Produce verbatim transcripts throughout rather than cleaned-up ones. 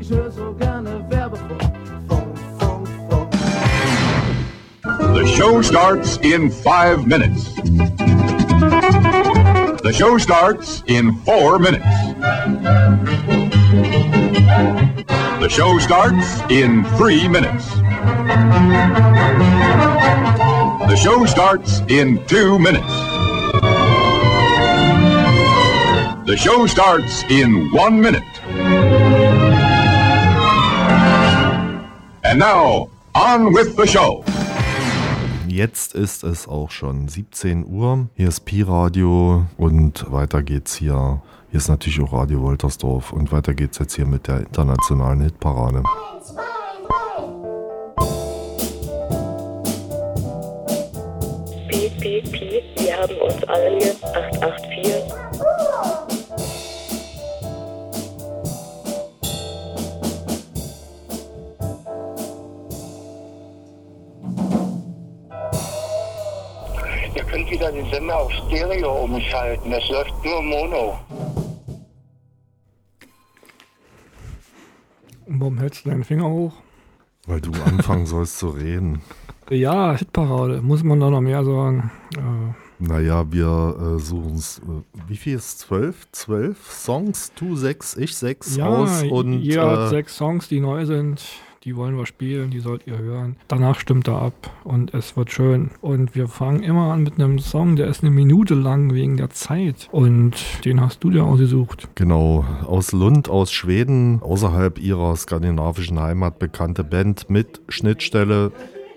ich höre so gerne Werbefunk. Funk, Funk, Funk. The show starts in five minutes. The show starts in four minutes. The show starts in three minutes. The show starts in two minutes. The show starts in one minute. And now, on with the show. Jetzt ist es auch schon siebzehn Uhr. Hier ist Pi-Radio und weiter geht's hier. Hier ist natürlich auch Radio Woltersdorf und weiter geht's jetzt hier mit der internationalen Hitparade. Piep, piep, piep, wir haben uns alle lieb. acht acht vier. Ihr könnt wieder den Sender auf Stereo umschalten. Es läuft nur Mono. Und warum hältst du deinen Finger hoch? Weil du anfangen sollst zu reden. Ja, Hitparade, muss man da noch mehr sagen. Äh, Naja, wir äh, suchen es. Äh, wie viel ist zwölf? Zwölf Songs? Du sechs, ich sechs ja, aus. Und jeder hat äh, sechs Songs, die neu sind. Die wollen wir spielen, die sollt ihr hören. Danach stimmt er ab und es wird schön. Und wir fangen immer an mit einem Song, der ist eine Minute lang wegen der Zeit. Und den hast du dir ausgesucht. Genau, aus Lund, aus Schweden, außerhalb ihrer skandinavischen Heimat bekannte Band mit Schnittstelle.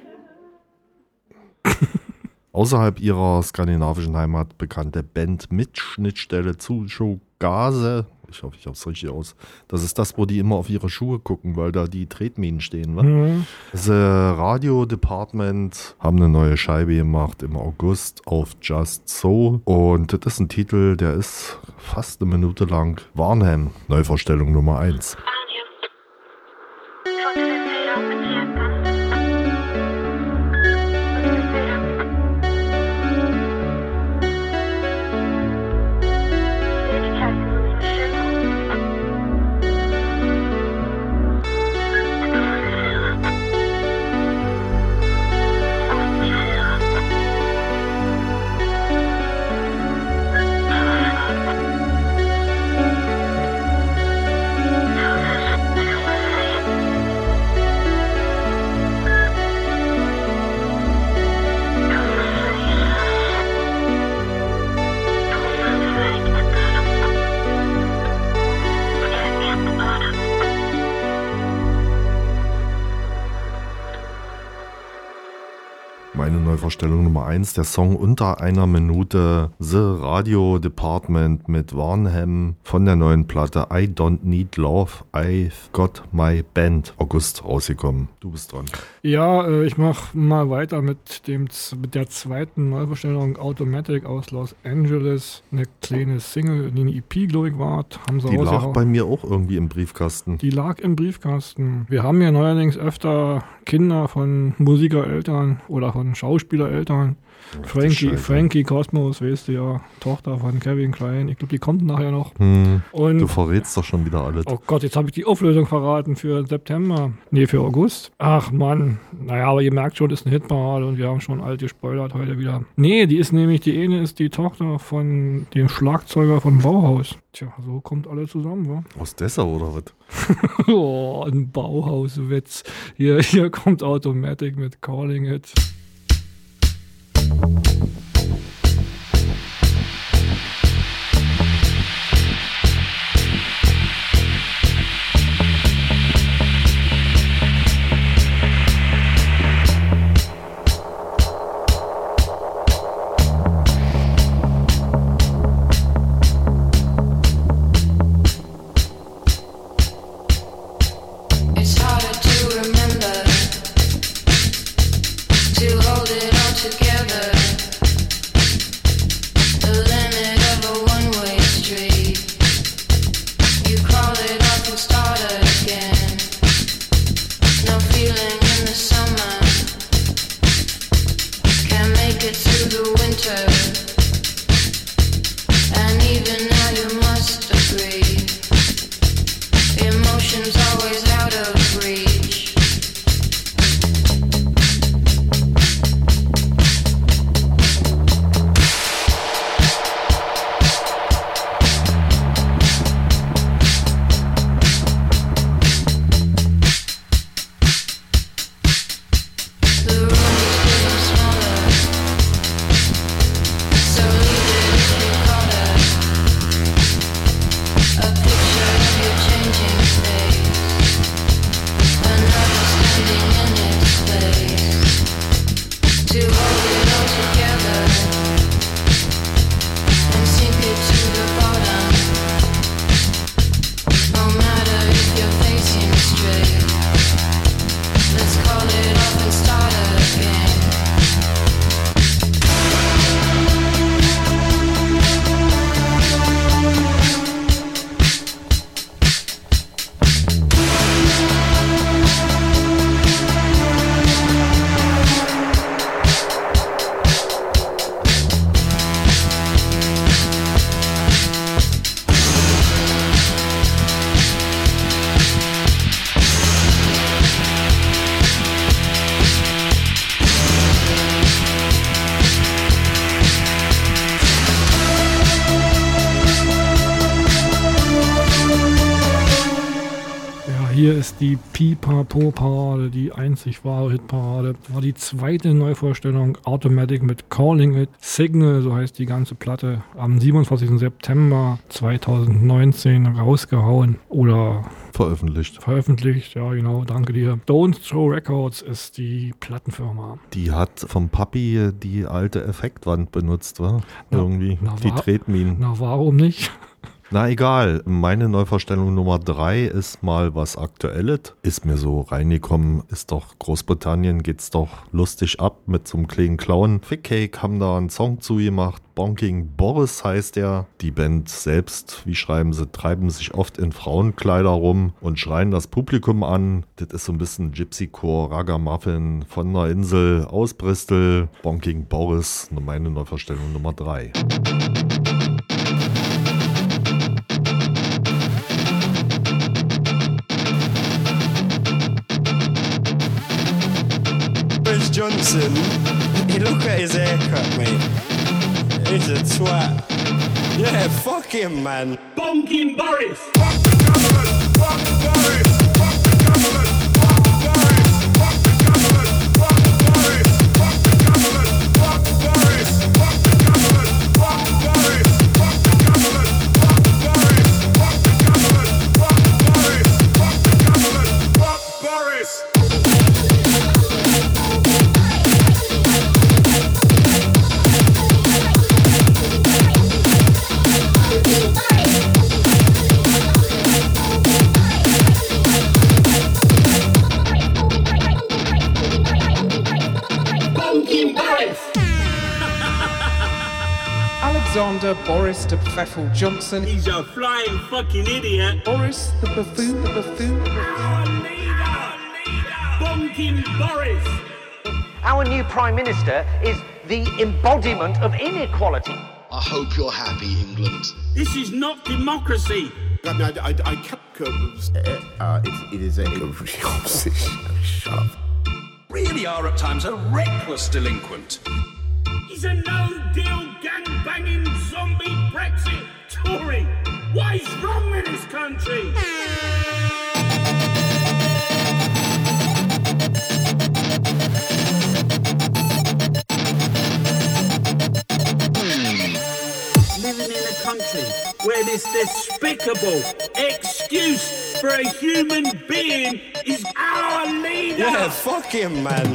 Außerhalb ihrer skandinavischen Heimat bekannte Band mit Schnittstelle zu Shogase. Ich hoffe, ich habe es richtig aus. Das ist das, wo die immer auf ihre Schuhe gucken, weil da die Tretminen stehen. Ne? Mhm. Das äh, Radio Department haben eine neue Scheibe gemacht im August auf Just So. Und das ist ein Titel, der ist fast eine Minute lang. Warnham, Neuvorstellung Nummer eins. Meine Neuvorstellung Nummer eins, der Song unter einer Minute, The Radio Department mit Warnham von der neuen Platte I Don't Need Love, I've Got My Band, August rausgekommen. Du bist dran. Ja, äh, ich mache mal weiter mit, dem, mit der zweiten Neuvorstellung Automatic aus Los Angeles. Eine kleine Single, die eine E P, glaube ich, war. Haben sie Die lag rausgehauen. bei mir auch irgendwie im Briefkasten. Die lag im Briefkasten. Wir haben ja neuerdings öfter Kinder von Musikereltern oder von Schauspielereltern. Ach, Frankie, die Frankie Cosmos, weißt du ja, Tochter von Kevin Klein. Ich glaube, die kommt nachher noch. Hm, Und du verrätst doch schon wieder alles. oh Gott, jetzt habe ich die Auflösung verraten für September. Nee, für August. Ach Mann. Naja, aber ihr merkt schon, das ist eine Hitparade und wir haben schon alt gespoilert heute wieder. Nee, die ist nämlich, die eine ist die Tochter von dem Schlagzeuger von Bauhaus. Tja, so kommt alle zusammen, wa? Aus Dessau oder was? Oh, ein Bauhauswitz. Hier, hier kommt Automatic mit Calling It. It's harder to remember, to hold it all together. The limit of a one-way street. You call it off and start again. No feeling in the summer. Can't make it through the winter. And even now you must agree. Emotions always straight. Let's call it off and start again. Hier ist die Pipapo-Parade, die einzig wahre Hitparade. Das war die zweite Neuvorstellung, Automatic mit Calling It Signal, so heißt die ganze Platte, am siebenundzwanzigsten September zweitausendneunzehn rausgehauen oder veröffentlicht. Veröffentlicht, ja genau, danke dir. Don't Throw Records ist die Plattenfirma. Die hat vom Papi die alte Effektwand benutzt, wa? Na, Irgendwie, na, die wa- Tretminen. Na, warum nicht? Na egal, meine Neuvorstellung Nummer drei ist mal was Aktuelles. Ist mir so reingekommen, ist doch Großbritannien, geht's doch lustig ab mit so einem kleinen Clown. Fickcake haben da einen Song zugemacht, Bonking Boris heißt er. Die Band selbst, wie schreiben sie, treiben sich oft in Frauenkleider rum und schreien das Publikum an. Das ist so ein bisschen Gypsy-Core, Ragamuffin von der Insel aus Bristol. Bonking Boris, meine Neuvorstellung Nummer drei. Johnson, he look at his haircut, mate. He's a twat. Yeah, fuck him, man. Bonking Boris! Fuck the government! Fuck Boris! Fuck the government! Fuck Boris! Fuck the government! Fuck Boris! Fuck the government! Fuck Boris! Fuck the government! Fuck Boris! Fuck the government! Fuck Boris! Fuck the government! Fuck Boris! Fuck the government! Fuck Boris! Alexander Boris de Pfeffel Johnson. He's a flying fucking idiot. Boris the buffoon, the buffoon. Our leader! Bonking Boris! Our new Prime Minister is the embodiment of inequality. I hope you're happy, England. This is not democracy. I mean, I, I, I kept... Uh, uh, it, it is a... Shut up. Really are at times a reckless delinquent. He's a no-deal, gang-banging, zombie Brexit Tory. What is wrong with this country? Living in a country where this despicable excuse for a human being is our leader. Yeah, fuck him, man.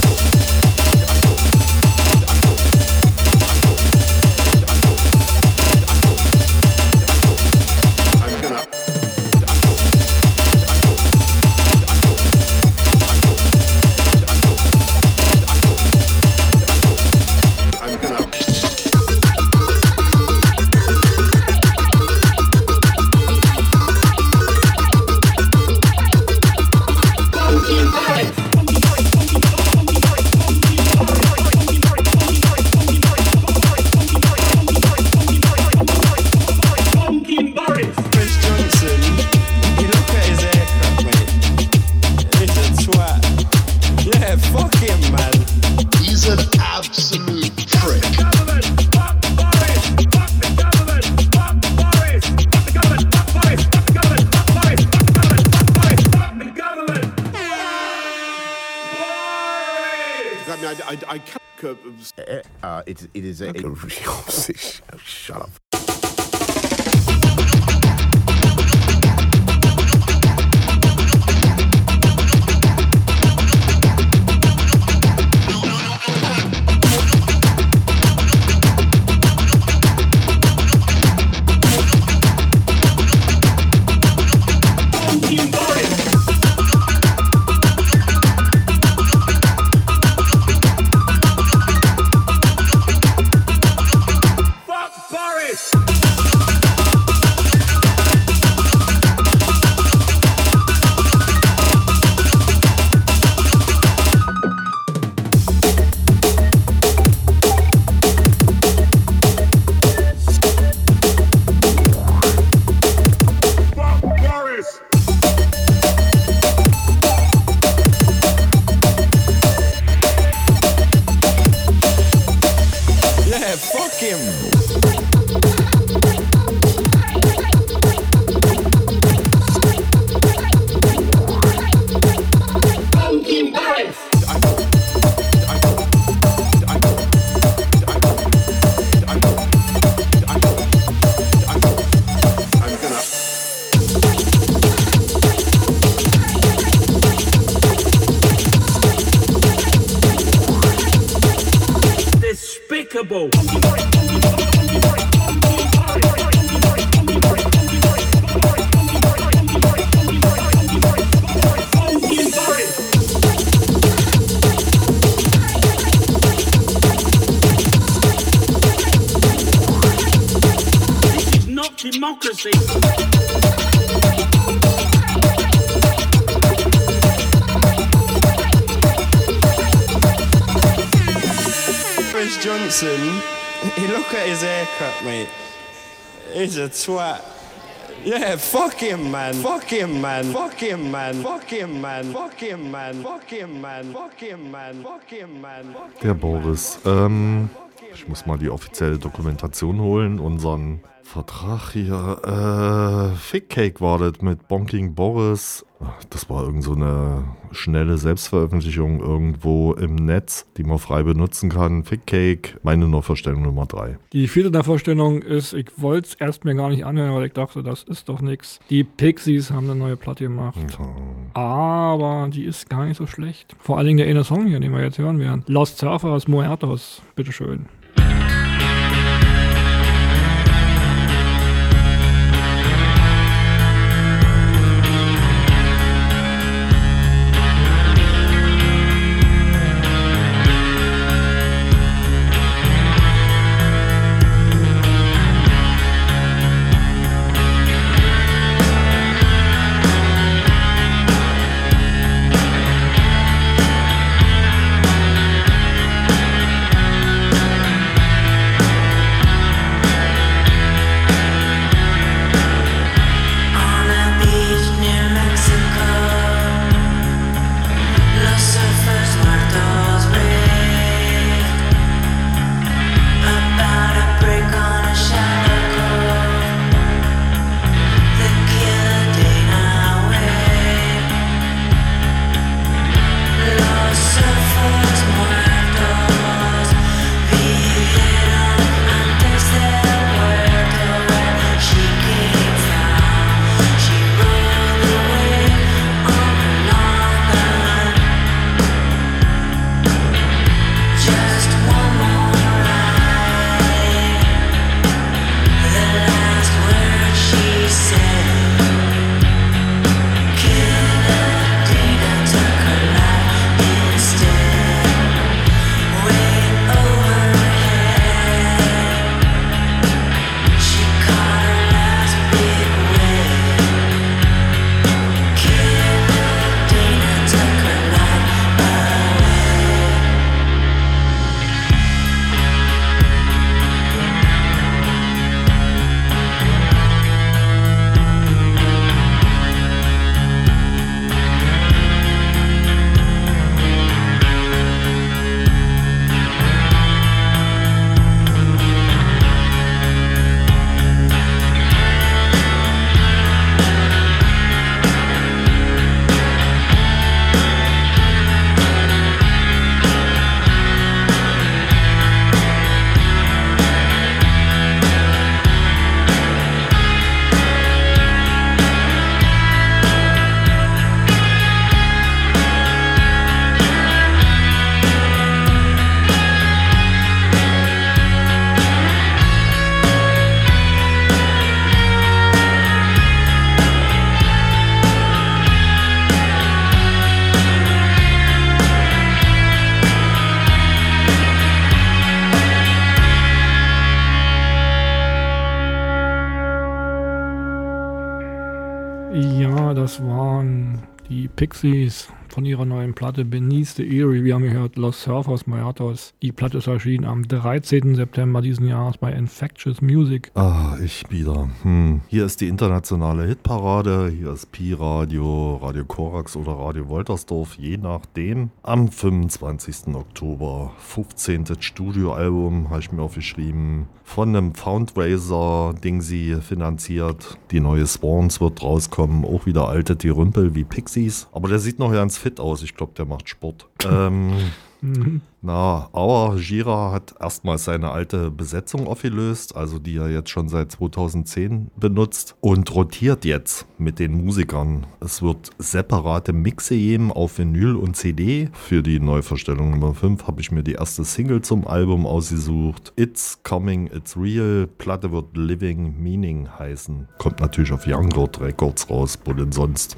I, I, I kept... Uh, it, it is a... Shut up. despicable. This is not democracy. Boris Johnson, you look at his haircut, mate. He's a twat. Yeah, fuck him, man. Fuck him, man. Fuck him, man. Fuck him, man. Fuck him, man. Fuck him, man. Fuck him, man. Fuck him, man. Der Boris. Ähm, ich muss mal die offizielle Dokumentation holen. Unseren Vertrag hier. Äh, Fickcake war das mit Bonking Boris. Das war irgend so eine schnelle Selbstveröffentlichung irgendwo im Netz, die man frei benutzen kann. Fickcake, meine Neuvorstellung Nummer drei. Die vierte der Vorstellung ist, ich wollte es erst mir gar nicht anhören, weil ich dachte, das ist doch nix. Die Pixies haben eine neue Platte gemacht. Ja. Aber die ist gar nicht so schlecht. Vor allen Dingen der eine Song hier, den wir jetzt hören werden. Lost Surfers, Muertos. Bitteschön. Ja, das waren die Pixies von ihrer neuen Platte Beneath the Eerie. Wir haben gehört Lost Surfers, Muertos. Die Platte ist erschienen am dreizehnten September diesen Jahres bei Infectious Music. Ah, ich wieder. Hm. Hier ist die internationale Hitparade. Hier ist Pi-Radio, Radio Korax oder Radio Woltersdorf, je nachdem. Am fünfundzwanzigsten Oktober, fünfzehntes Studioalbum, habe ich mir aufgeschrieben. Von einem Foundraiser-Dingsy finanziert. Die neue Swans wird rauskommen. Auch wieder alte Tirümpel wie Pixies. Aber der sieht noch ganz fit aus. Ich glaube, der macht Sport. ähm... Mhm. Na, aber Gira hat erstmal seine alte Besetzung aufgelöst, also die er jetzt schon seit zweitausendzehn benutzt und rotiert jetzt mit den Musikern. Es wird separate Mixe geben auf Vinyl und C D. Für die Neuverstellung Nummer fünf habe ich mir die erste Single zum Album ausgesucht. It's Coming, It's Real. Platte wird Living Meaning heißen. Kommt natürlich auf Youngblood Records raus, wo denn sonst.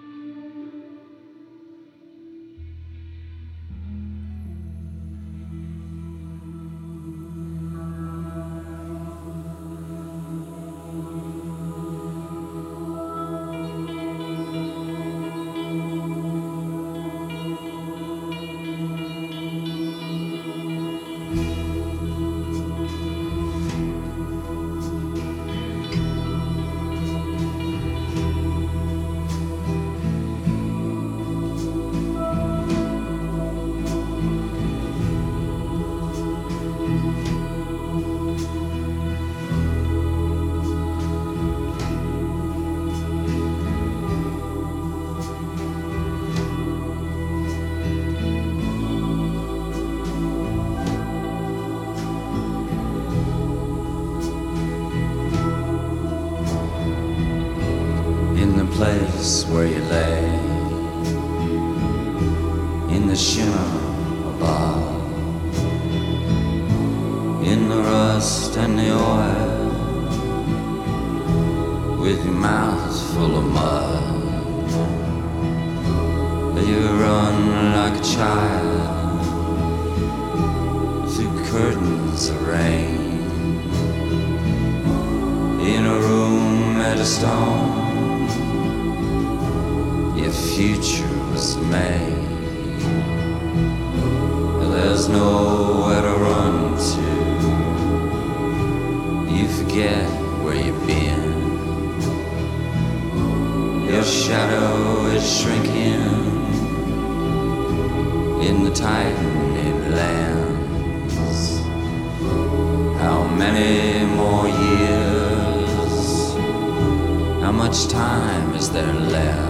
Place where you lay in the shimmer above, in the rust and the oil, with your mouth full of mud. You run like a child through curtains of rain, in a room made of stone. Your future was made. There's nowhere to run to. You forget where you've been. Your shadow is shrinking in the tightening lands. How many more years? How much time is there left?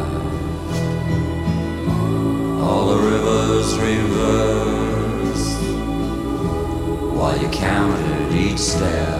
All the rivers reversed while you counted each step.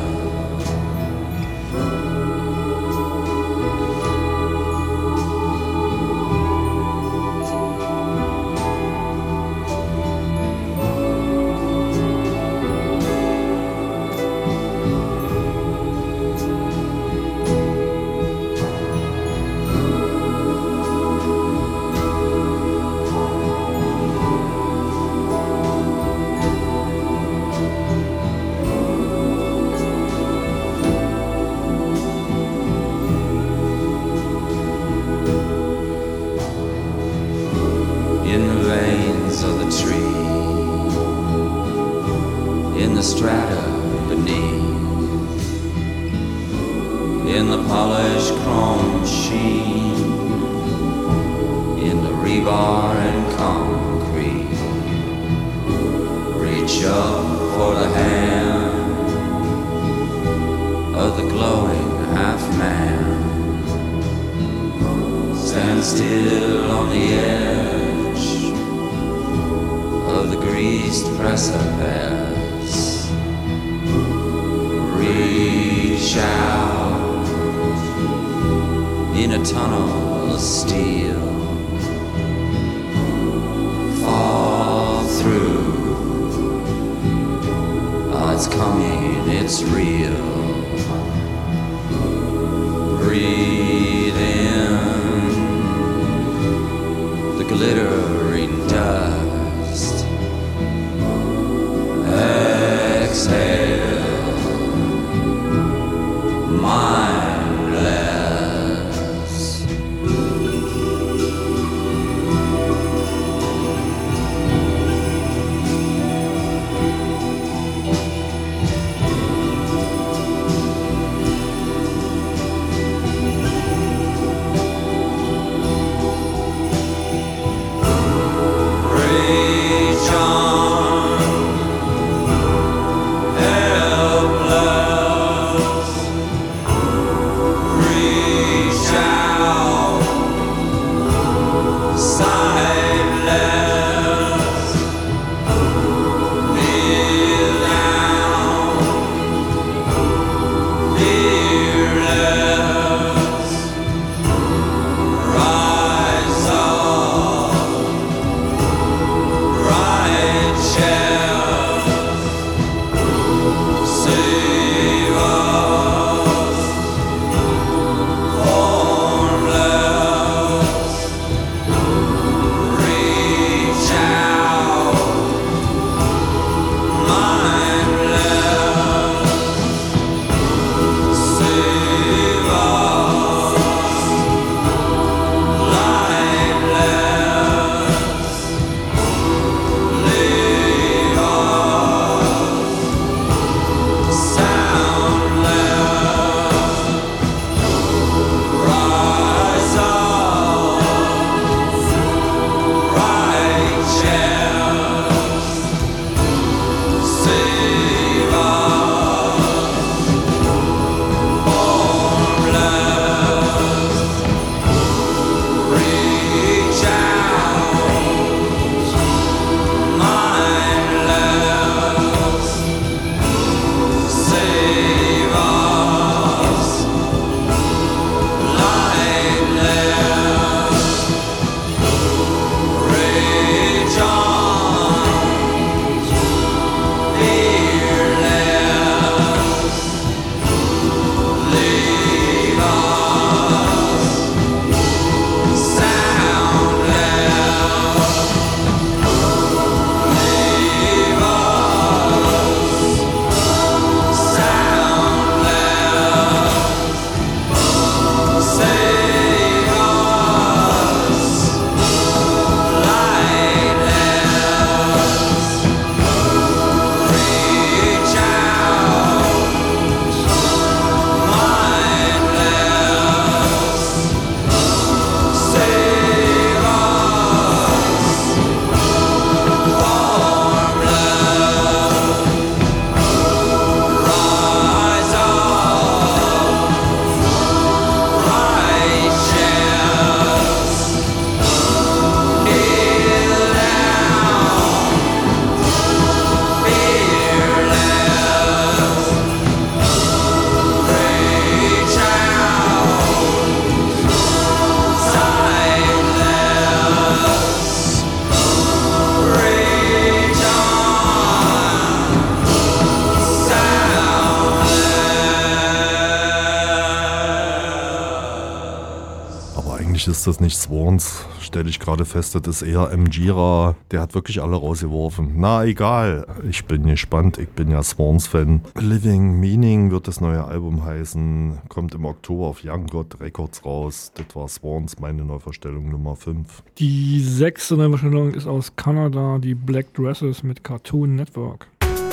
Aber eigentlich ist das nicht Swans, stelle ich gerade fest, das ist eher Mgira. Der hat wirklich alle rausgeworfen. Na egal, ich bin gespannt, ich bin ja Swans-Fan. Living Meaning wird das neue Album heißen, kommt im Oktober auf Young God Records raus. Das war Swans, meine Neuvorstellung Nummer fünf. Die sechste Neuvorstellung ist aus Kanada, die Black Dresses mit Cartoon Network.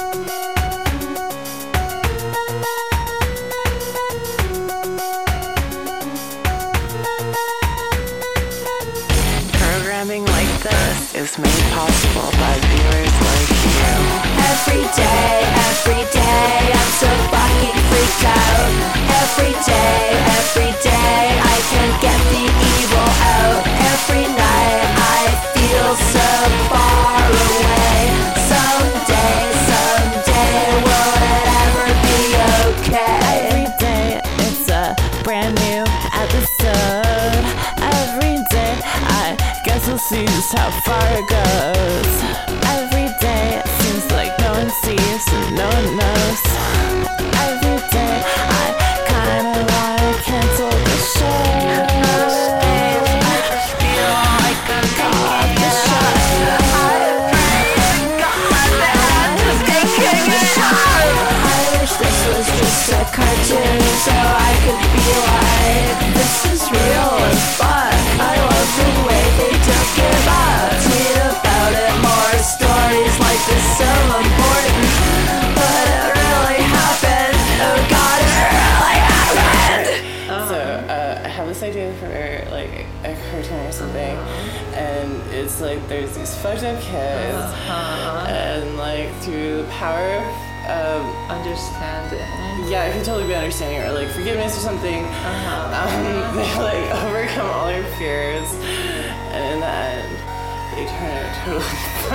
Programming like this is made possible by viewers like you. Every day, every day, I'm so fucking freaked out. Every day, every day, I can get the evil out. Every night, I feel so far away. Someday, someday, will it ever be okay? Every day, it's a brand new episode. Every day, I guess we'll see just how far it goes. Every day, it seems like no one sees and no one knows. Every day, I kinda wanna cancel the show. I just feel like I'm taking the shot. I pray God that I'm just taking a shot. I wish this was just a cartoon so I could be like, this is real as fuck. I love the way they don't give up. Tweet about it, more stories like this so important. But it really happened. Oh God, it really happened. So uh, I have this idea for like a cartoon or something, and it's like there's these fucked up kids, Uh-huh. and like through the power of um, understanding. Yeah, it could totally be understanding or like forgiveness or something. Uh-huh. Um, they like overcome all their fears, and in the end, they turn out totally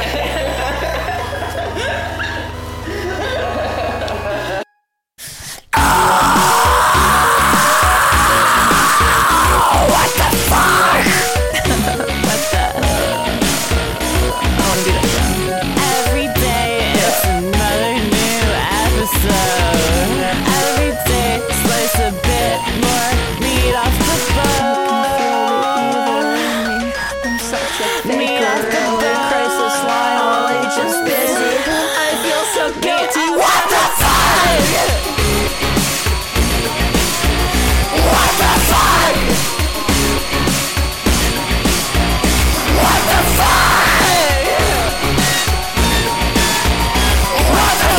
What the fuck? What the? I wanna do that again. Every day it's another new episode. Every day slice a bit more meat off the bone. I'm such a Meat off the faker. bone. Crisis line, only just busy. I feel so guilty. What the fuck? What the fuck? What the fuck? What the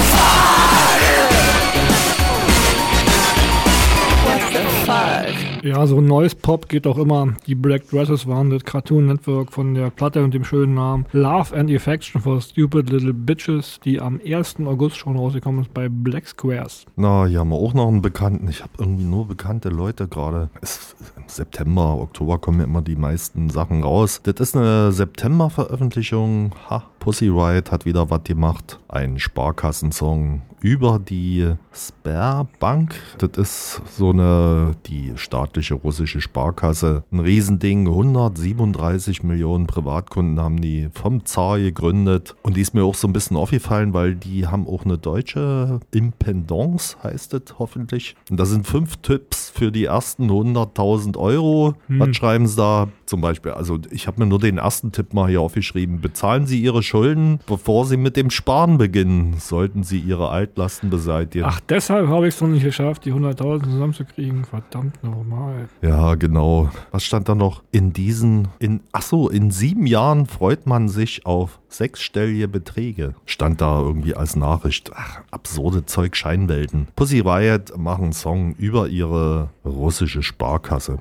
fuck? What the fuck? Ja, so ein neues Pop geht auch immer. Die Black Dresses waren das Cartoon Network von der Platte und dem schönen Namen Love and Affection for Stupid Little Bitches, die am ersten August schon rausgekommen ist bei Black Squares. Na, hier haben wir auch noch einen Bekannten. Ich habe irgendwie nur bekannte Leute gerade. Es- Im September, Oktober kommen ja immer die meisten Sachen raus. Das ist eine September-Veröffentlichung. Ha, Pussy Riot hat wieder was gemacht. Ein Sparkassensong über die Sberbank. Das ist so eine, die staatliche russische Sparkasse. Ein Riesending, hundertsiebenunddreißig Millionen Privatkunden haben die vom Zar gegründet. Und die ist mir auch so ein bisschen aufgefallen, weil die haben auch eine deutsche Impendance, heißt es hoffentlich. Und da sind fünf Tipps für die ersten hunderttausend Euro. Hm. Was schreiben sie da? Zum Beispiel, also ich habe mir nur den ersten Tipp mal hier aufgeschrieben. Bezahlen Sie Ihre Schulden, bevor Sie mit dem Sparen beginnen. Sollten Sie Ihre Altlasten beseitigen. Ach, deshalb habe ich es noch nicht geschafft, die hunderttausend zusammenzukriegen. Verdammt nochmal. Ja, genau. Was stand da noch? In diesen, in, ach so, in sieben Jahren freut man sich auf sechsstellige Beträge. Stand da irgendwie als Nachricht. Ach, absurde Zeug, Scheinwelten. Pussy Riot machen einen Song über ihre russische Sparkasse.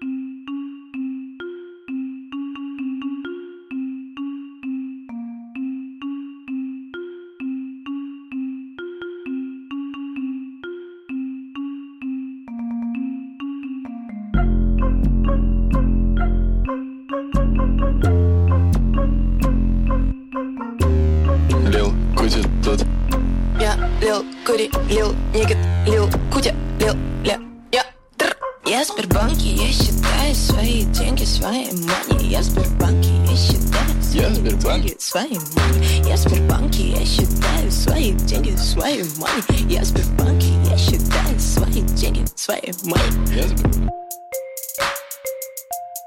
Lil Кутя тут. Я Лил Кури, Лил Нигит, Лил Кутя, Лил Ля. Я Тр. Я в Сбербанке, я считаю свои деньги, свои мани. Я в Сбербанке, я считаю Я в свои Сбербанке. деньги, свои мани. Я в Сбербанке, я считаю свои деньги, свои мани. Я в Сбербанке, я считаю свои деньги, свои мани. Я Сбербанк.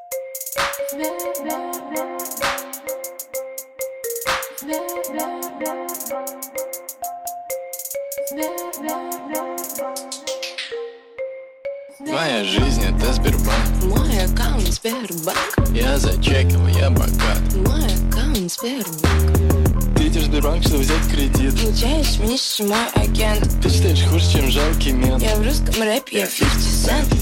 Моя жизнь это Сбербанк. Мой аккаунт Сбербанк. Я зачекал, я богат. Мой аккаунт Сбербанк. Ты идешь в Сбербанк, чтобы взять кредит. Получаешь меньше, мой агент. Ты читаешь хуже, чем жалкий мент. Я в русском рэпе, я пятьдесят цент.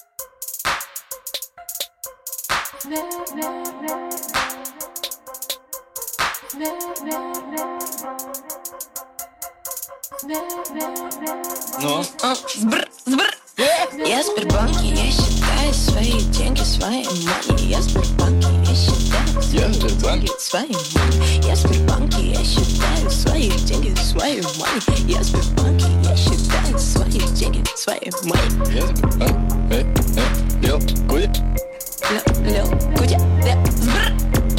Ну? А, сбр, сбр. Я в Сбербанке, я считаю свои деньги, свои money. Я в Сбербанке, я считаю Я в Сбербанке. свои money. Я в Сбербанке, я считаю свои деньги, свои money. Я в Сбербанке, я считаю свои деньги, свои money. Я в Сбербанке. Э, э, Лил, Кудя. Лил, Лил, Кудя, да, сбр.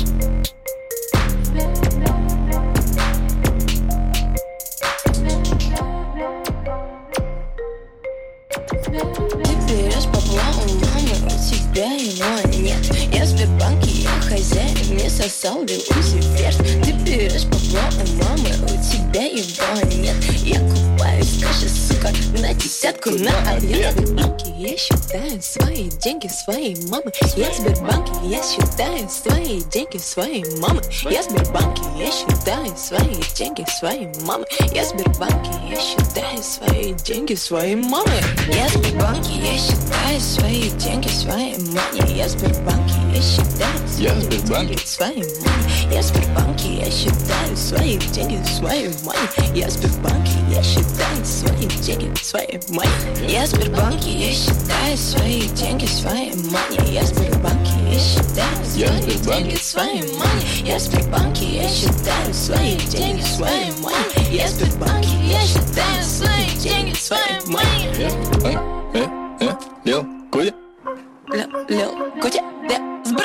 Ты берешь бабла у мамы, у тебя его нет. Я в Сбербанке, я хозяин, мне сосал Люцифер. Ты берешь бабла у мамы, у тебя его нет. Я купаюсь в каше, сука, на десятку на обед. В Сбербанке я считаю свои деньги, своей мамы. Я в Сбербанке, я считаю свои деньги, своей мамы. Я в Сбербанке, я считаю свои деньги, своей мамы. Я в Сбербанке, я считаю свои деньги, своей мамы. Я в Сбербанке, я считаю свои деньги, своей мамы. Я в Сбербанке, я считаю Я в свои Сбербанке. деньги, своей мамы. Я в Сбербанке, я считаю свои деньги, своей мамы. Я в Сбербанке, я считаю свои деньги, своей мамы. Я в Сбербанке, я считаю свои деньги, своей мамы. Я в Сбербанке, я считаю Я в свои Сбербанке. деньги, своей мамы. Я в Сбербанке, я считаю свои деньги, своей мамы. Я в Сбербанке, я считаю свои деньги, своей мамы. Я в Сбербанке. Э, э, Лил, Кудя. Лил, Лил, Кудя, да, сбр.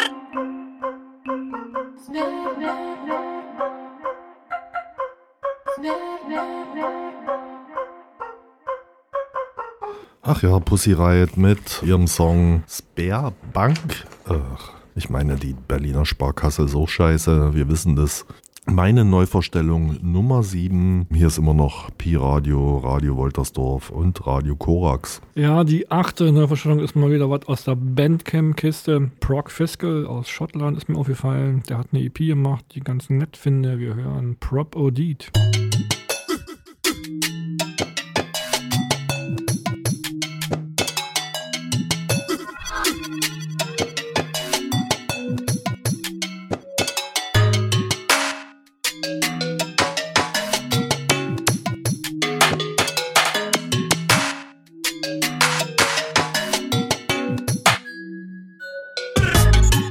Ach ja, Pussy Riot mit ihrem Song Sperrbank. Ach, ich meine, die Berliner Sparkasse ist auch scheiße, wir wissen das. Meine Neuvorstellung Nummer sieben. Hier ist immer noch Pi-Radio, Radio Woltersdorf und Radio Korax. Ja, die achte Neuvorstellung ist mal wieder was aus der Bandcamp-Kiste. Proc Fiscal aus Schottland ist mir aufgefallen. Der hat eine E P gemacht, die ganz nett finde. Wir hören Prop Odid.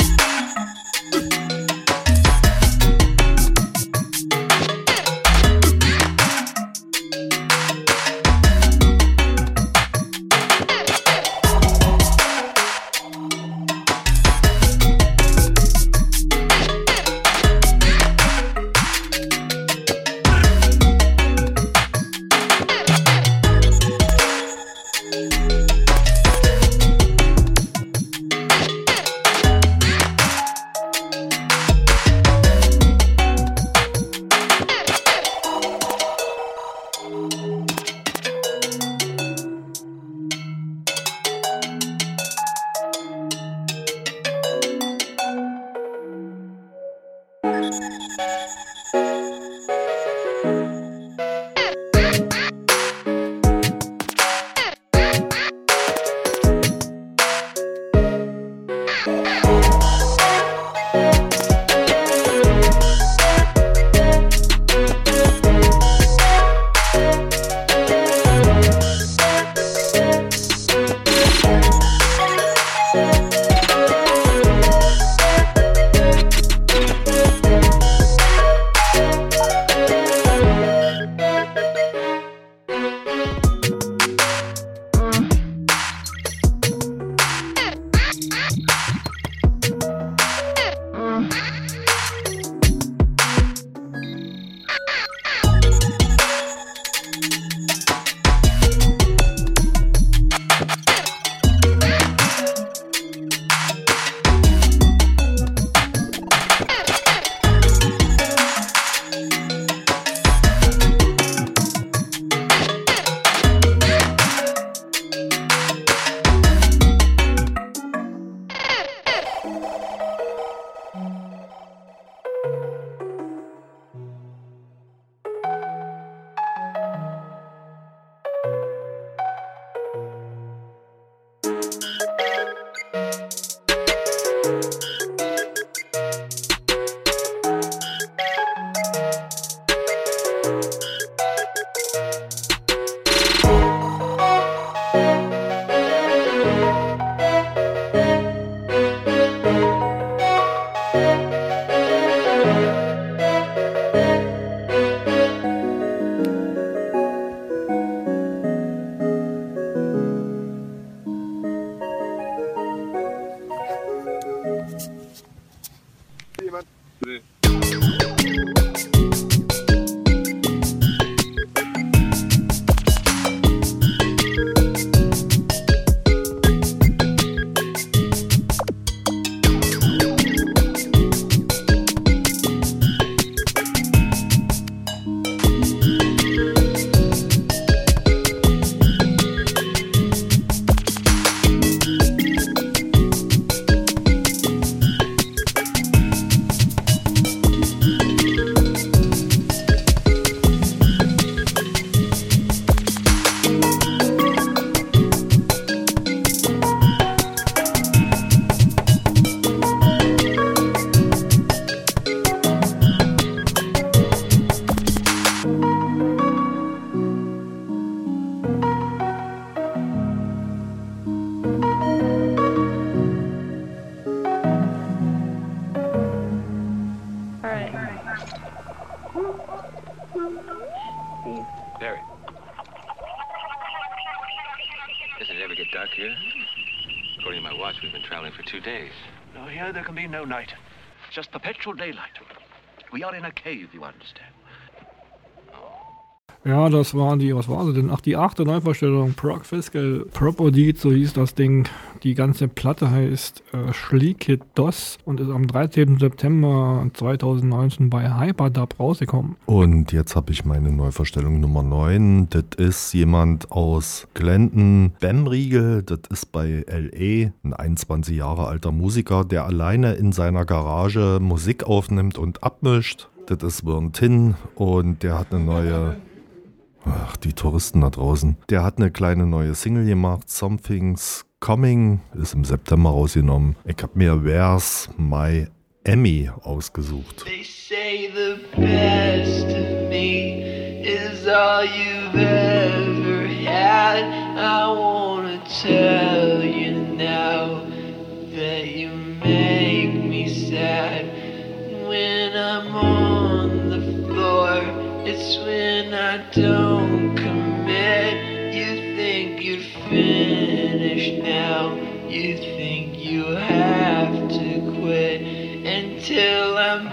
Bye. Barry. Does it ever get dark here? According to my watch, we've been traveling for two days. No, here there can be no night. Just perpetual daylight. We are in a cave, you understand. Ja, das waren die, was war sie denn? Ach, die achte Neuvorstellung, Prog Fiscal Propodit, so hieß das Ding. Die ganze Platte heißt äh, Schliekit DOS und ist am dreizehnten September zweitausendneunzehn bei Hyperdub rausgekommen. Und jetzt habe ich meine Neuvorstellung Nummer neun. Das ist jemand aus Glendon, Bemriegel. Das ist bei L A ein einundzwanzig Jahre alter Musiker, der alleine in seiner Garage Musik aufnimmt und abmischt. Das ist Vern Tin und der hat eine neue... Ach, die Touristen da draußen. Der hat eine kleine neue Single gemacht, Something's Coming, ist im September rausgenommen. Ich habe mir Where's My Emmy ausgesucht. They say the best of me is all you've ever had. I wanna tell you now that you make me sad. When I'm on the floor, it's when I don't commit. You think you're finished now. You think you have to quit. Until I'm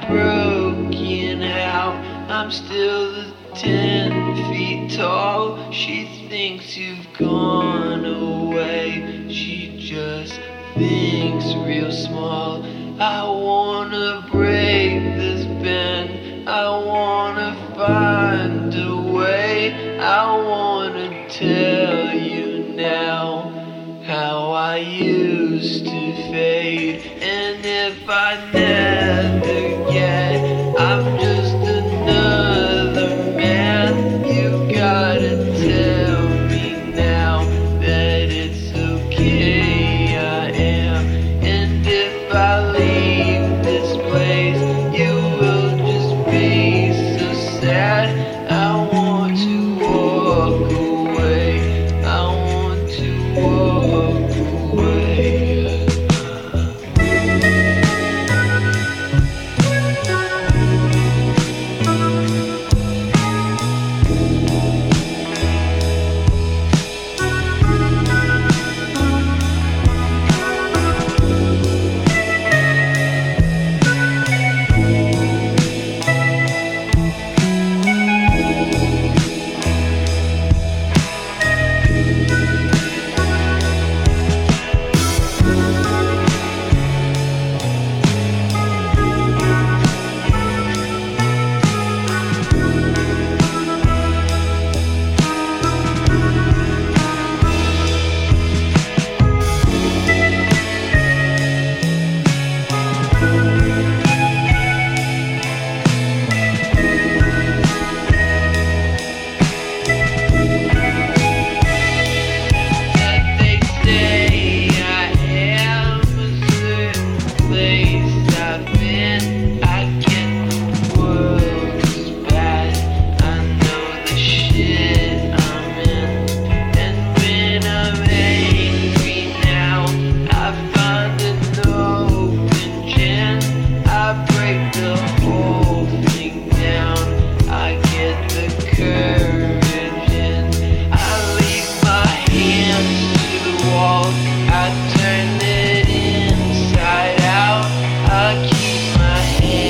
broken out, I'm still the ten feet tall. She thinks you've gone away. She just thinks real small. I wanna break this bend. I wanna find a way. I wanna tell you now how I used to fade. And if I never get, I'm just another man. You gotta tell me now that it's okay, I am. And if I leave this place, you will just be so sad. I want to walk away. I want to walk away. I turn it inside out. I keep my hands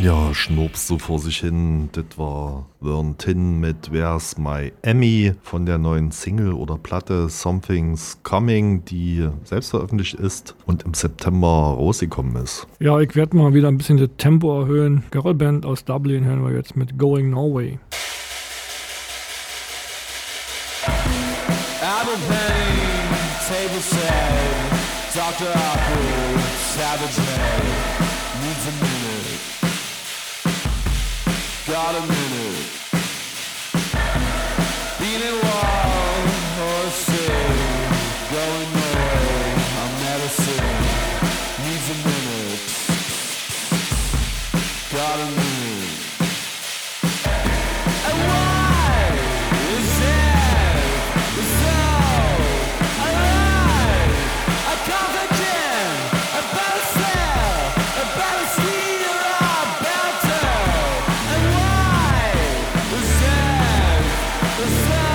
Ja, schnurpst so vor sich hin. Das war Vern Tin mit Where's My Emmy von der neuen Single oder Platte Something's Coming, die selbst veröffentlicht ist und im September rausgekommen ist. Ja, ich werde mal wieder ein bisschen das Tempo erhöhen. Girlband aus Dublin hören wir jetzt mit Going Norway. Apple pain, table sad, Doctor Apple, savage man, needs a minute, got a minute, beating wall or sick, going nowhere, I'm medicine, needs a minute, got a minute. And why is that so alive? I can't again, I better sell, I better steal, I better. And why is that so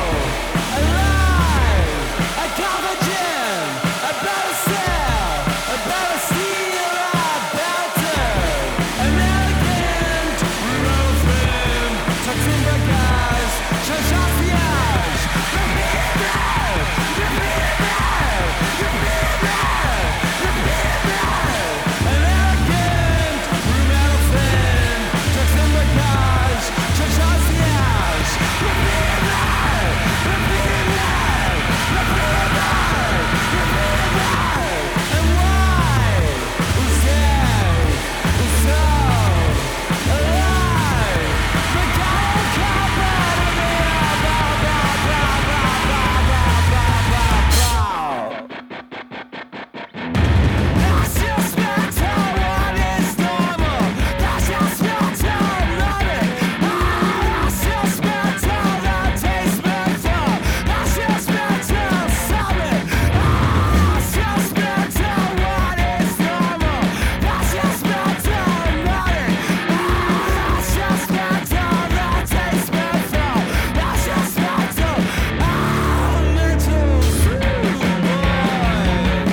alive? I can't again, I better sell, I better steal, I better. An elegant movement, touching the guys, just off the edge. An elegant movement, touching the guys, just off the edge. And why is that so alive? The guy will come out of me. That's just mental, what is normal? That's just mental, loving. That's just mental, that tastes mental. That's just mental, something. That's just mental, what is normal? That's just mental, loving. That's just mental, that tastes mental. That's just mental, ah, mental, true boy.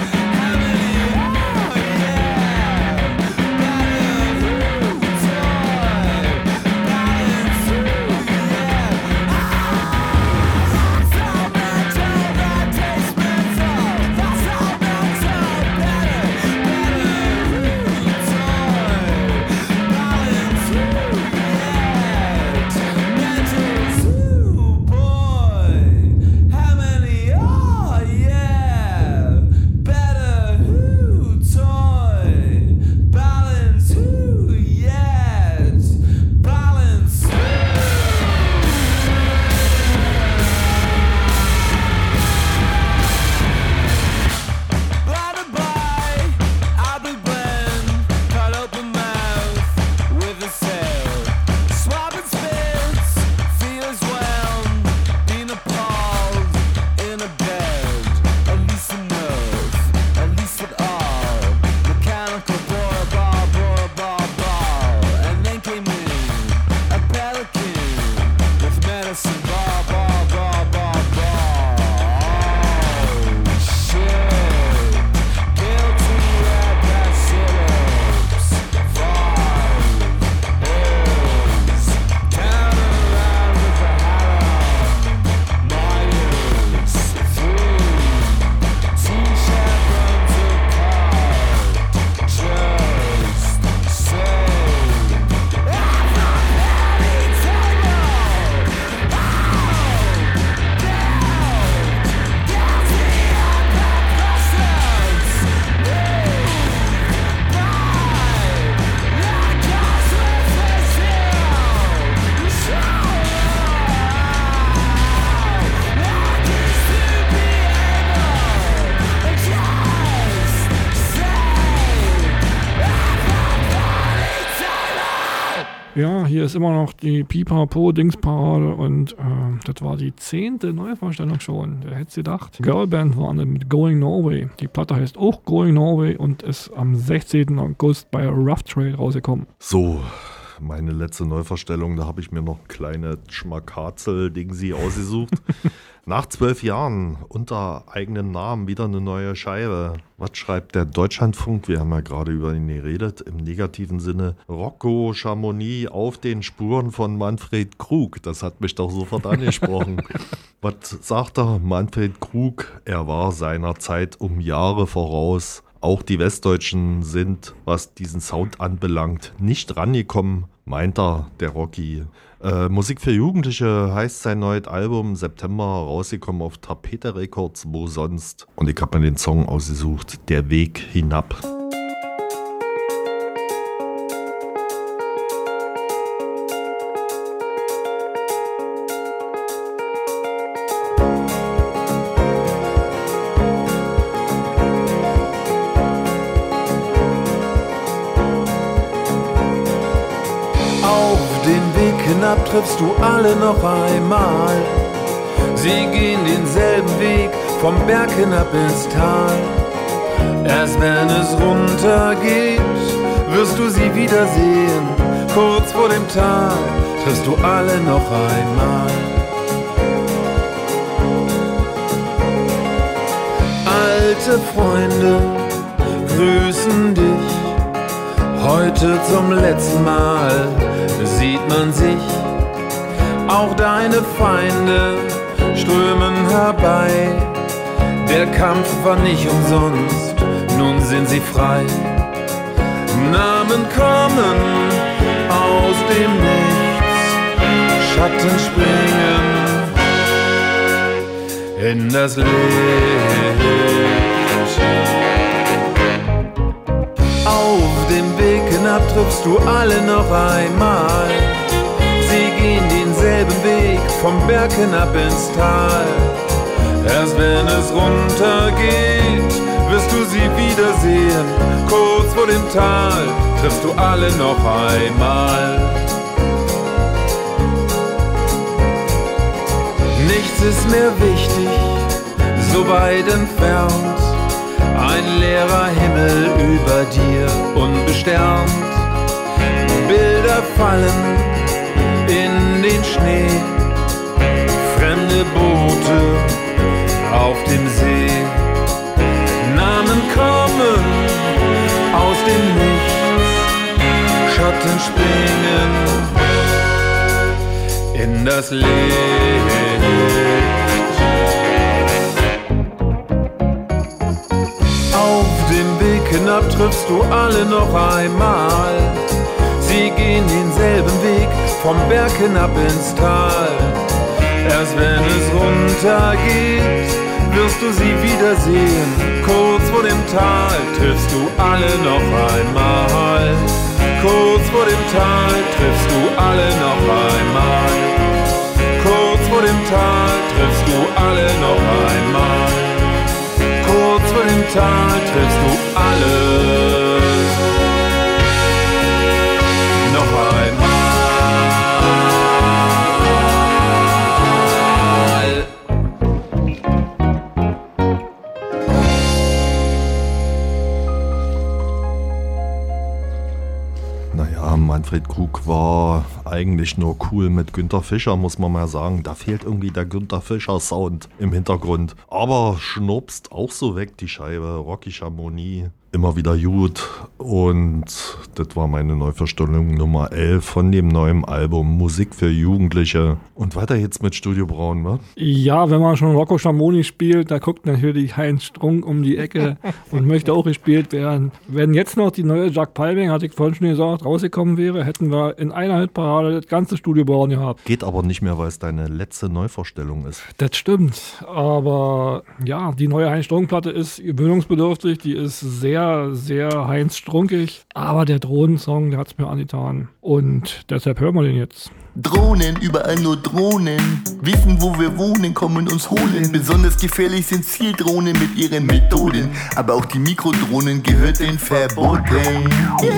Ja, hier ist immer noch die Pipapo-Dings-Parade und äh, das war die zehnte Neuvorstellung schon. Wer hätte es gedacht? Girlband waren mit Going Norway. Die Platte heißt auch Going Norway und ist am sechzehnten August bei Rough Trade rausgekommen. So, meine letzte Neuvorstellung, da habe ich mir noch ein kleines Schmackazel-Dingsi ausgesucht. Nach zwölf Jahren unter eigenem Namen wieder eine neue Scheibe. Was schreibt der Deutschlandfunk? Wir haben ja gerade über ihn geredet. Im negativen Sinne. Rocco Schamoni auf den Spuren von Manfred Krug. Das hat mich doch sofort angesprochen. Was sagt er? Manfred Krug, er war seiner Zeit um Jahre voraus. Auch die Westdeutschen sind, was diesen Sound anbelangt, nicht rangekommen, meint er, der Rocky. Äh, Musik für Jugendliche heißt sein neues Album, September rausgekommen auf Tapete Records, wo sonst. Und ich habe mir den Song ausgesucht, Der Weg hinab. Hinab triffst du alle noch einmal. Sie gehen denselben Weg vom Berg hinab ins Tal. Erst wenn es runtergeht, wirst du sie wiedersehen. Kurz vor dem Tal triffst du alle noch einmal. Alte Freunde grüßen dich. Heute zum letzten Mal sieht man sich. Auch deine Feinde strömen herbei. Der Kampf war nicht umsonst, nun sind sie frei. Namen kommen aus dem Nichts, Schatten springen in das Licht. Auf dem Weg hinab triffst du alle noch einmal. Sie gehen denselben Weg vom Berg hinab ins Tal. Erst wenn es runtergeht, wirst du sie wiedersehen. Kurz vor dem Tal triffst du alle noch einmal. Nichts ist mehr wichtig, so weit entfernt. Ein leerer Himmel über dir, unbesternt. Bilder fallen in den Schnee. Fremde Boote auf dem See. Namen kommen aus dem Nichts. Schatten springen in das Licht. Hinab triffst du alle noch einmal. Sie gehen denselben Weg vom Berg hinab ins Tal. Erst wenn es runtergeht, wirst du sie wiedersehen. Kurz vor dem Tal triffst du alle noch einmal. Kurz vor dem Tal triffst du alle noch einmal. Kurz vor dem Tal triffst du alle noch einmal. Kurz vor dem Tal triffst du alle noch einmal. Naja, Manfred Krug war eigentlich nur cool mit Günther Fischer, muss man mal sagen. Da fehlt irgendwie der Günther Fischer-Sound im Hintergrund. Aber schnurpst auch so weg die Scheibe. Rocky Schamoni, immer wieder gut. Und das war meine Neuverstellung Nummer elf von dem neuen Album Musik für Jugendliche. Und weiter jetzt mit Studio Braun, wa? Ja, wenn man schon Rocco Schamoni spielt, da guckt natürlich Heinz Strunk um die Ecke und möchte auch gespielt werden. Wenn jetzt noch die neue Jacques Palming, hatte ich vorhin schon gesagt, rausgekommen wäre, hätten wir in einer Hitparade das ganze Studio Braun gehabt. Geht aber nicht mehr, weil es deine letzte Neuvorstellung ist. Das stimmt, aber ja, die neue Heinz Strunk-Platte ist gewöhnungsbedürftig, die ist sehr, sehr Heinz Strunkig, aber der Drohnensong, der hat es mir angetan und deshalb hören wir den jetzt. Drohnen, überall nur Drohnen. Wissen, wo wir wohnen, kommen uns holen. Besonders gefährlich sind Zieldrohnen mit ihren Methoden. Aber auch die Mikrodrohnen gehört den Verboten.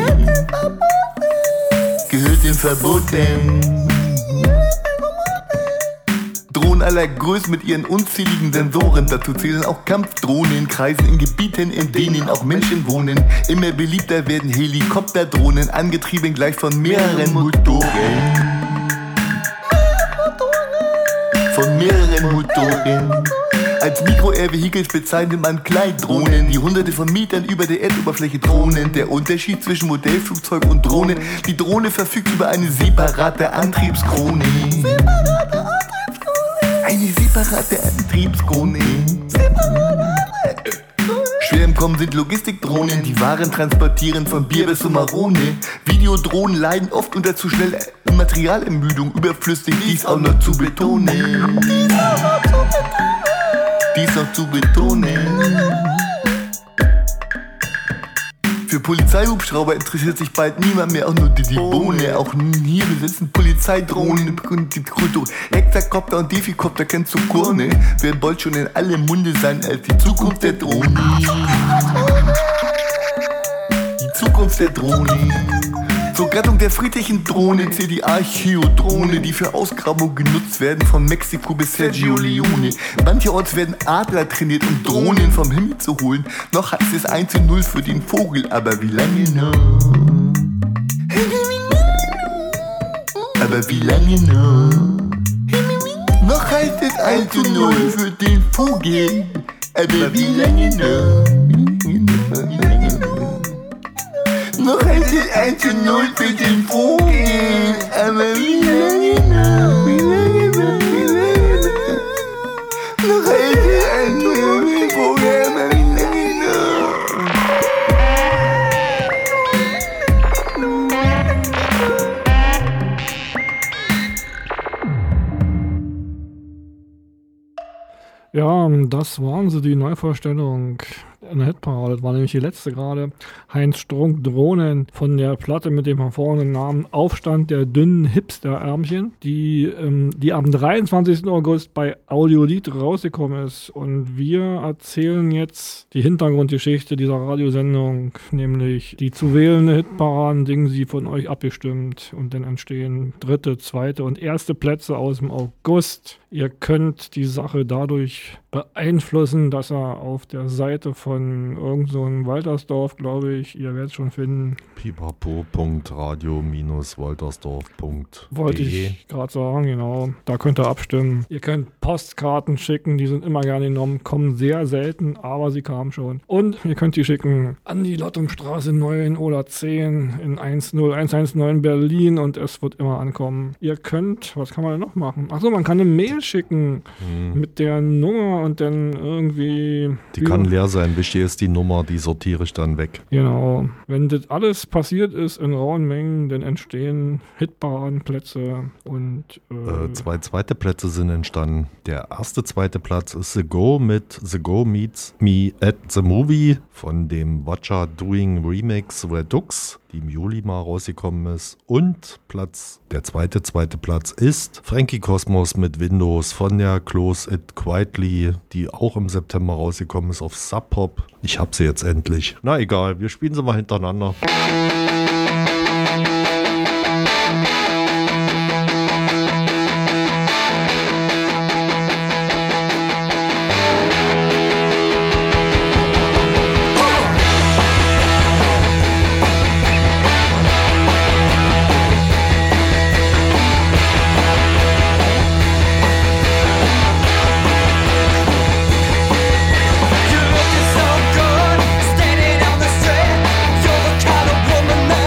Gehört den Verboten. Drohnen aller Größen mit ihren unzähligen Sensoren. Dazu zählen auch Kampfdrohnen, kreisen in Gebieten, in denen auch Menschen wohnen. Immer beliebter werden Helikopterdrohnen, angetrieben gleich von mehreren Motoren. von mehreren Motoren. Als Mikro-Air-Vehicles bezeichnet man Kleindrohnen, die hunderte von Metern über der Erdoberfläche drohnen. Der Unterschied zwischen Modellflugzeug und Drohne: die Drohne verfügt über eine separate Antriebskrone. Separate Antriebskrone. Eine separate Antriebskrone. Schwer im Kommen sind Logistikdrohnen, die Waren transportieren von Bier bis zum Marone. Videodrohnen leiden oft unter zu schnell Materialermüdung, überflüssig dies auch noch zu betonen. Dies noch zu betonen. Für Polizeihubschrauber interessiert sich bald niemand mehr, auch nur die, die Bohne. Auch hier besitzen Polizeidrohnen, Hexakopter und Defikopter kennst du Kurne. Wer bald schon in allem Munde sein als die Zukunft der Drohne. Die Zukunft der Drohne. Zur Gattung der friedlichen Drohne zählt die Archeodrohne, die für Ausgrabung genutzt werden, von Mexiko bis Sergio Leone. Mancherorts werden Adler trainiert, um Drohnen vom Himmel zu holen. Noch heißt es eins zu null für den Vogel, aber wie lange noch? Aber wie lange noch? Noch heißt es eins zu null für den Vogel, aber wie lange noch? Noch heißt es eins zu null für den Vogel, aber wie lange noch? Wie lange noch? Wie lange noch? Noch heißt es eins zu null für den Vogel, aber wie lange noch? Ja, das waren sie, die Neuvorstellung in der Hitparade. Das war nämlich die letzte gerade. Heinz Strunk, Drohnen, von der Platte mit dem hervorragenden Namen Aufstand der dünnen Hipster-Ärmchen, die, ähm, die am dreiundzwanzigsten August bei Audiolied rausgekommen ist. Und wir erzählen jetzt die Hintergrundgeschichte dieser Radiosendung, nämlich die zu wählende Hitparaden, Dinge sie von euch abgestimmt. Und dann entstehen dritte, zweite und erste Plätze aus dem August. Ihr könnt die Sache dadurch beeinflussen, dass er auf der Seite von irgend so einem Waltersdorf, glaube ich, ihr werdet es schon finden. pipapo punkt radio Bindestrich waltersdorf punkt de Wollte ich gerade sagen, genau. Da könnt ihr abstimmen. Ihr könnt Postkarten schicken, die sind immer gerne genommen, kommen sehr selten, aber sie kamen schon. Und ihr könnt die schicken an die Lottumstraße neun oder zehn in eins null eins eins neun Berlin und es wird immer ankommen. Ihr könnt, was kann man denn noch machen? Achso, man kann eine Mail schicken hm. mit der Nummer und dann irgendwie... Die kann leer sein, wichtig ist die Nummer, die sortiere ich dann weg. Genau. Wenn das alles passiert ist in rauen Mengen, dann entstehen Hitparadenplätze und... Äh, äh, zwei zweite Plätze sind entstanden. Der erste zweite Platz ist The Go mit The Go Meets Me at the Movie von dem Watcha Doing Remix Redux, die im Juli mal rausgekommen ist. Und Platz, der zweite, zweite Platz ist Frankie Cosmos mit Windows von der Close It Quietly, die auch im September rausgekommen ist auf Sub Pop. Ich hab sie jetzt endlich. Na egal, wir spielen sie mal hintereinander. Standing on the street, you're the kind of woman that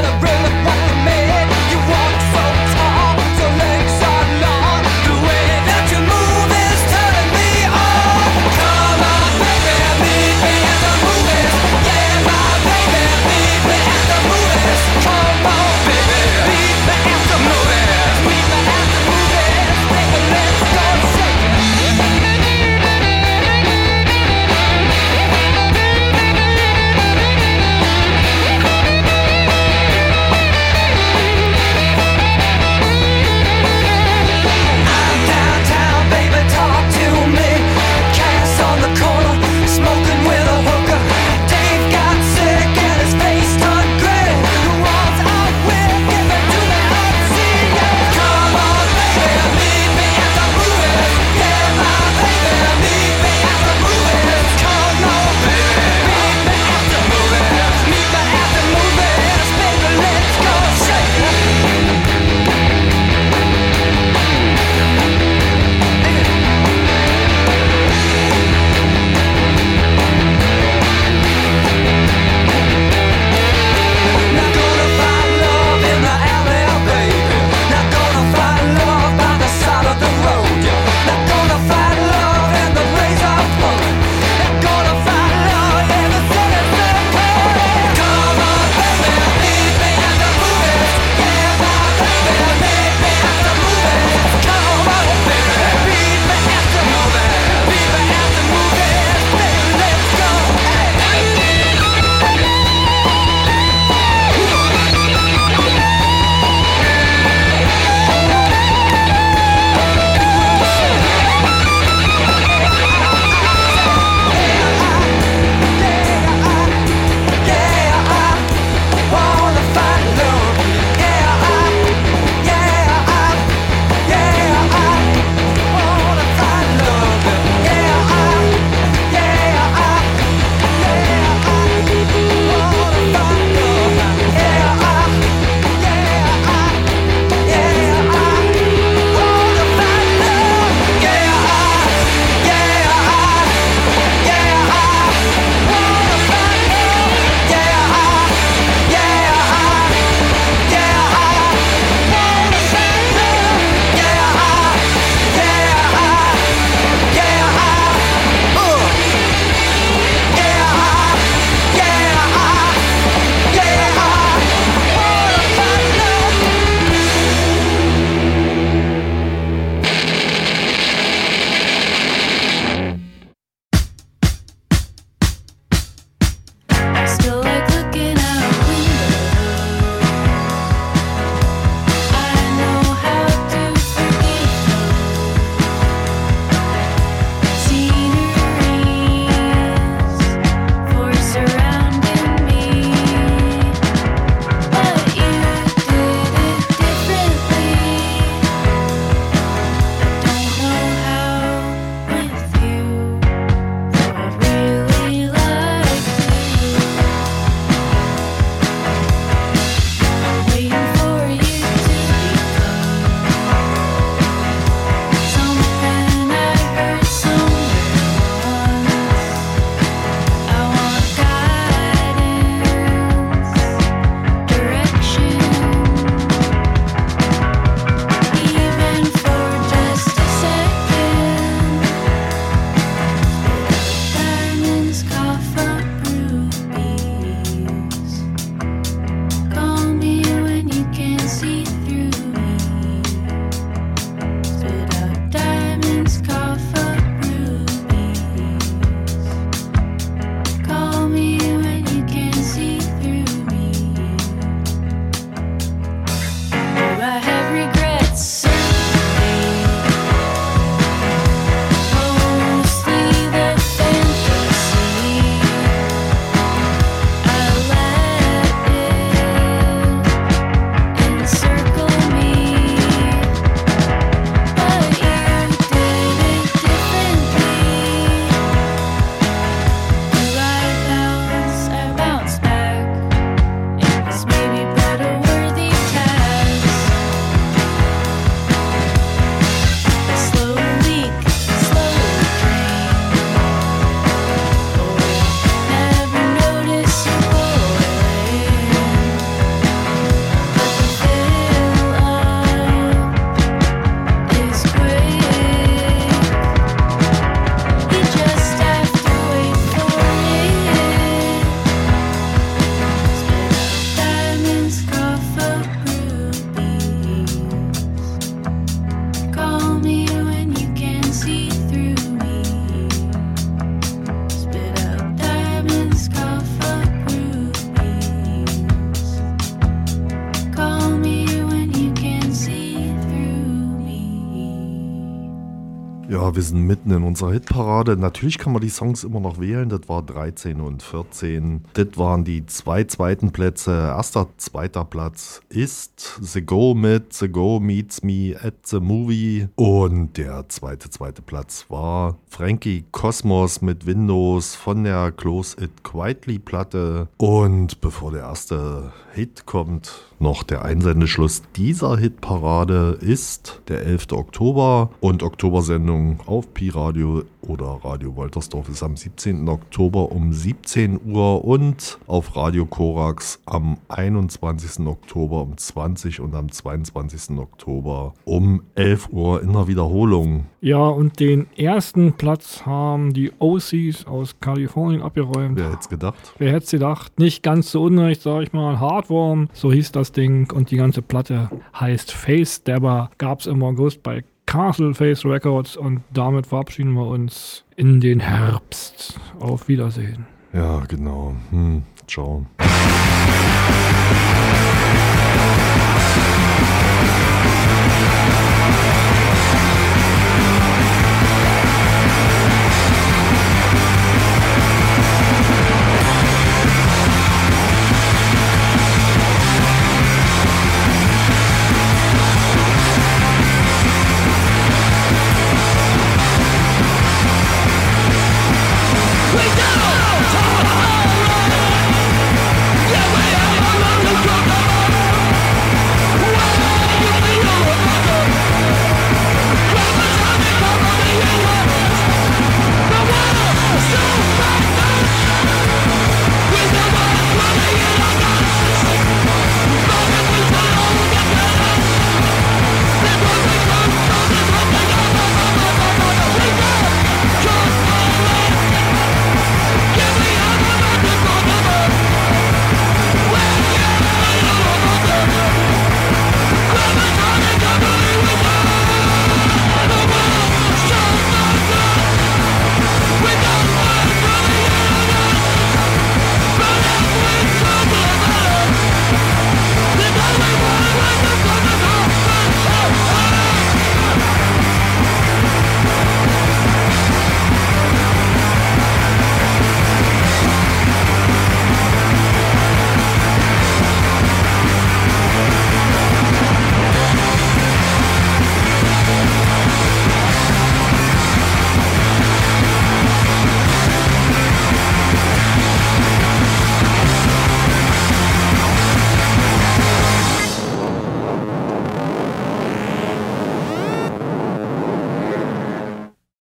Ja, wir sind mitten in unserer Hitparade. Natürlich kann man die Songs immer noch wählen. Das war dreizehn und vierzehn. Das waren die zwei zweiten Plätze. Erster, zweiter Platz ist The Go mit The Go Meets Me at the Movie. Und der zweite, zweite Platz war Frankie Cosmos mit Windows von der Close It Quietly Platte. Und bevor der erste Hit kommt, noch der Einsendeschluss dieser Hitparade ist der elfter Oktober und Oktobersendung auf Pi Radio oder Radio Woltersdorf ist am siebzehnten Oktober um siebzehn Uhr und auf Radio Korax am einundzwanzigsten Oktober um zwanzig und am zweiundzwanzigsten Oktober um elf Uhr in der Wiederholung. Ja, und den ersten Platz haben die O Cs aus Kalifornien abgeräumt. Wer hätte es gedacht? Wer hätte es gedacht? Nicht ganz so unrecht, sag ich mal. Heartworm, so hieß das Ding. Und die ganze Platte heißt Face Stabber. Gab es im August bei Castle Face Records. Und damit verabschieden wir uns in den Herbst. Auf Wiedersehen. Ja, genau. Hm, ciao.